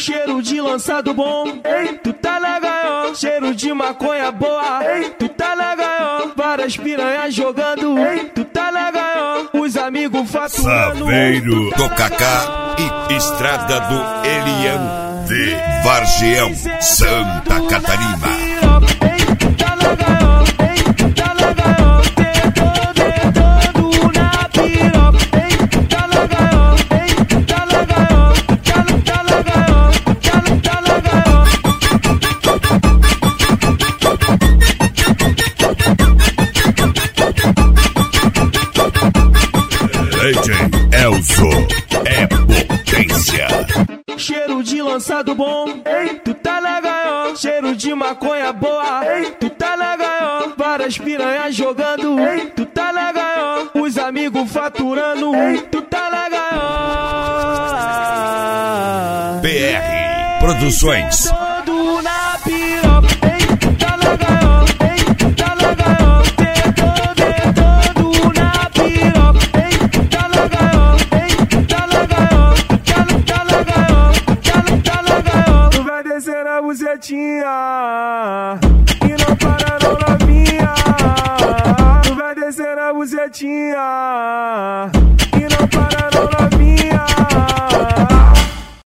Cheiro de lançado bom, ei, tu tá na gaiola. Cheiro de maconha boa, ei, tu tá na gaiola. Várias piranhas jogando, ei, tu tá na gaiola. Os amigos faturando, Saveiro do Cacá e Estrada do Elian de Vargião, Santa Catarina. DJ Elzo é potência. Cheiro de lançado bom, ei, tu tá na gaiola. Cheiro de maconha boa, ei, tu tá na gaiola. Várias piranhas jogando, ei, tu tá na gaiola. Os amigos faturando, ei, tu tá na gaiola. BR Produções. Todo na piroca, ei, tu tá na gaiola. Ei, tu tá na gaiola. Todo na piroca, ei, tu tá na gaiola. Ei, tu tá na gaiola. Tá na gaiola. Tu vai descer a bucetinha e não para não novinha. Tu vai descer a bucetinha